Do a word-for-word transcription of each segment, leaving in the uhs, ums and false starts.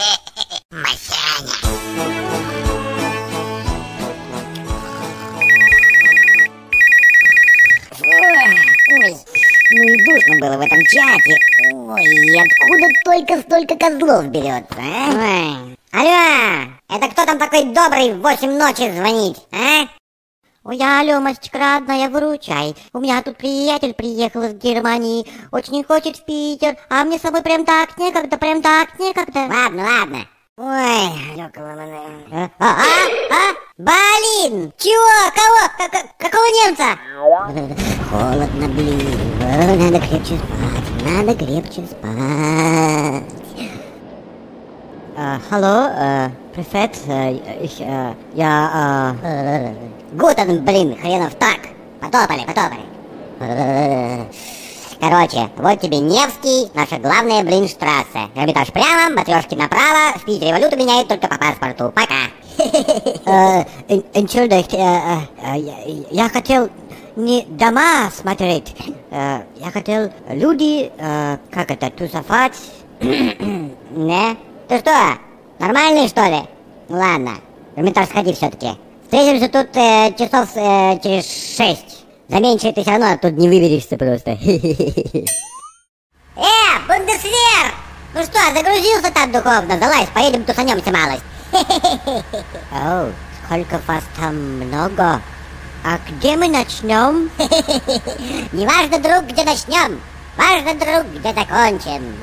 Масяня. Ой, ну и душно было в этом чате. Ой, и откуда только столько козлов берется, а? Ой. Алло, это кто там такой добрый в восемь ночи звонит, а? Ой, алло, Масечка родная, выручай. У меня тут приятель приехал из Германии, очень хочет в Питер, а мне с собой прям так некогда, прям так некогда. Ладно, ладно. Ой, а, а, а, блин, чего, кого, к- какого немца? Холодно, блин, надо крепче спать, надо крепче спать. Алло, привет, я... Гутен, блин, хренов так, потопали, потопали. Короче, вот тебе Невский, наша главная, блин, штрассе. Эрмитаж прямо, Матрешки направо, в Питере валюту меняют только по паспорту. Пока. Entschuldigt, я хотел не дома смотреть, я хотел люди, как это, тусовать. Не? Ты что, нормальный, что ли? Ладно, в Эрмитаж сходи все-таки. Встретимся тут часов через шесть. За меньше ты все равно тут не выберешься просто. Э, бундесвер! Ну что, загрузился там духовно? Залазь, поедем тусанемся малость. О, сколько вас там много. А где мы начнем? Не важно, друг, где начнем. Важно, друг, где закончим.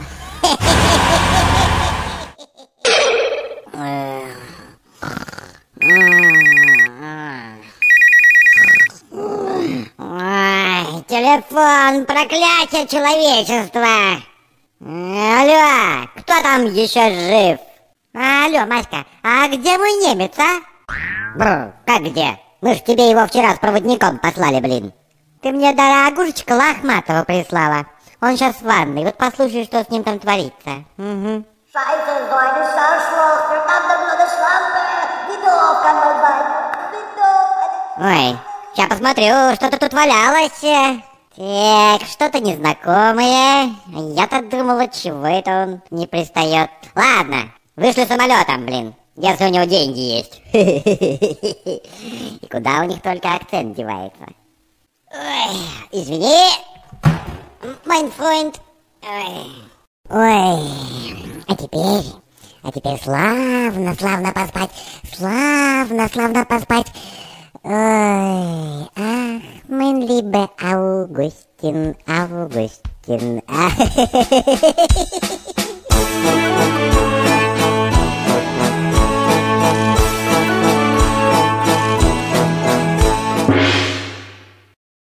Ой, телефон, проклятие человечества. Алло, кто там еще жив? Алло, Маська, а где мой немец, а? Бррр, как где? Мы ж тебе его вчера с проводником послали, блин. Ты мне дорогушечка Лохматова прислала. Он сейчас в ванной, вот послушай, что с ним там творится. Угу. Scheiße, so eine Schauschloch, verdammte blöde Schlampe. Wie doof kann man sein? Wie doof. Ой, сейчас посмотрю, что-то тут валялось. Так, что-то незнакомое. Я-то думала, чего это он не пристает. Ладно, вышли самолетом, блин, если у него деньги есть. И куда у них только акцент девается. Ой, извини, mein Freund. Ой. Ой, а теперь, а теперь славно, славно поспать, славно, славно поспать. Ой, ах, mein lieber Augustin, Augustin. Ах.